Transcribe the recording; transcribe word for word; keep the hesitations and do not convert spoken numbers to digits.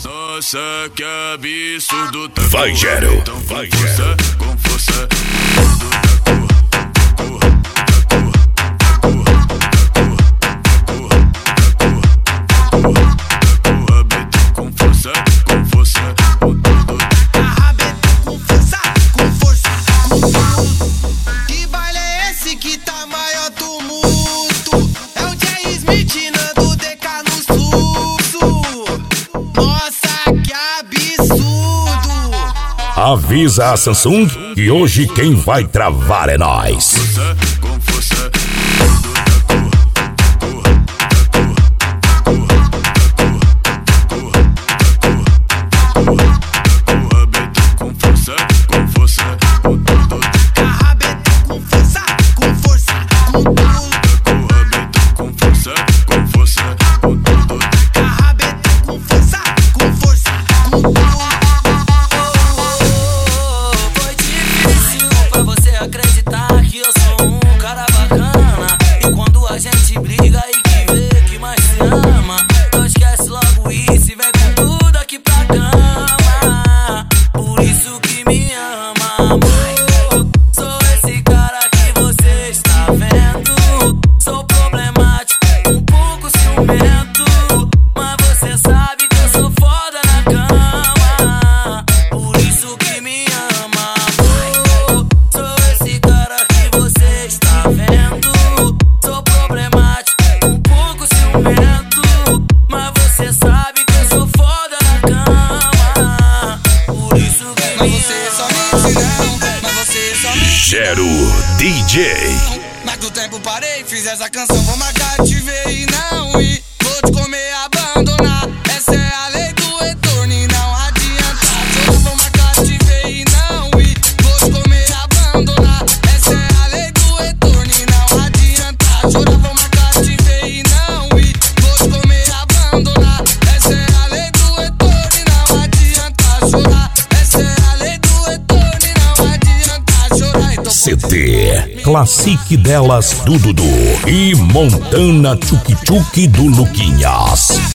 Nossa, que absurdo. Vai, Gero. Vai, Gero. Com força. Avisa a Samsung que hoje quem vai travar é nós. Gero D J. Mas do tempo parei, fiz essa canção, vou marcar, te ver e não ir. Vou te comer, abandonar. Essa é a lei do retorno e não adianta. Eu vou marcar, te ver e não ir. Vou te comer, abandonar. Essa é a lei do retorno e não adianta. Eu vou marcar, te ver e não ir. Vou te comer, abandonar. Essa é a lei do retorno e não adianta chorar. Essa é a lei do retorno e não adianta chorar. Então C D Classic delas do Dudu e Montana Tchuk Tchuk do Luquinhas.